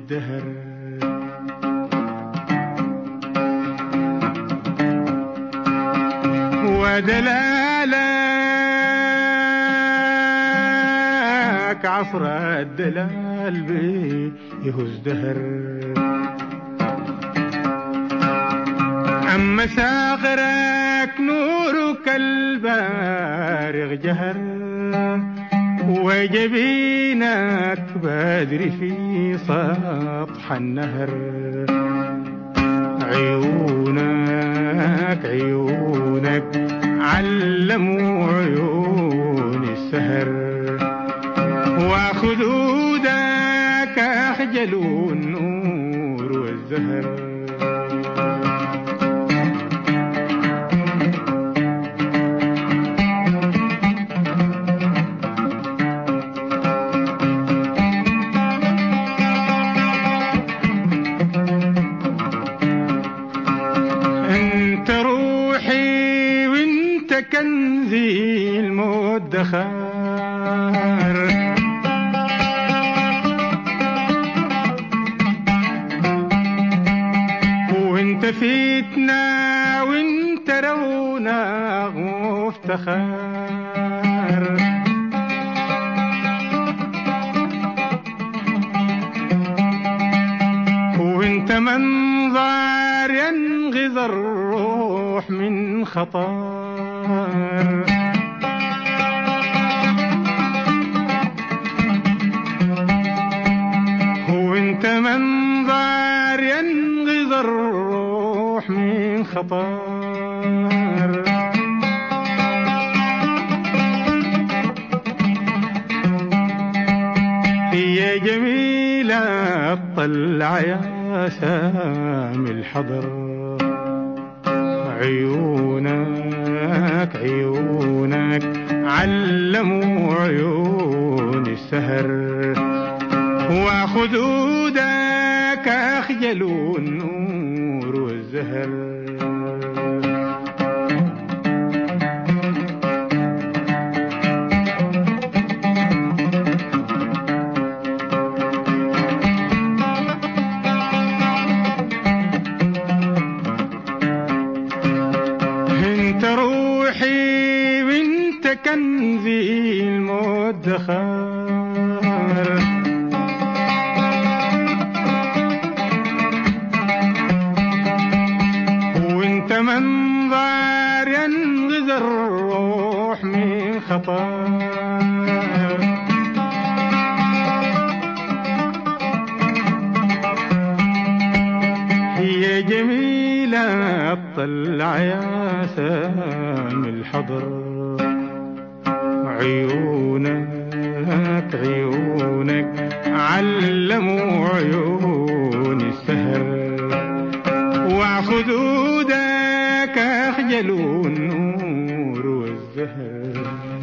الدهر. ودلالك عصر الدلال بي يهز دهر. أما ساغرك نورك البارغ جهر، وجبينك بدري في سطح النهر. عيونك علموا عيون السهر، وخدودك أخجلوا النور والزهر. انت روحي وانت كنزي المدخر، وانت فتنة وانت رونق مفتخر. وانت منظر ينغذ الروح من خطر. وانت منظر ينغذ الروح من خطر. يا جميلة اطلع يا سامي الحضر. عيونك علموا عيون السهر، وخدودك أخجلوا النور والزهر. انت روحي وانت كنزي المدخر، وانت منظر ينغذ الروح من خطر. هي جميلة اطلع يا سامي الحضر. عيونك علموا